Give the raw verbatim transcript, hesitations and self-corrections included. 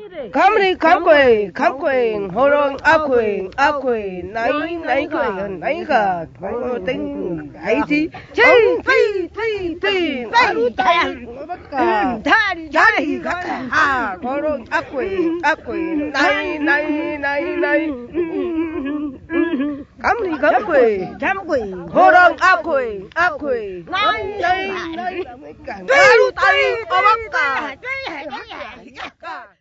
감리 감고에 감고에 호롱 아코에 아코에 나이 나이가 나이가 땡 아이지 팅팅팅팅 바로 다리 다리 다리 아 호롱 아코에 아코에 나이 나이 나이 나이 감리 감고에 감고에 호롱 아코에 아코에 나이 나이 나이 바로 다리 어박가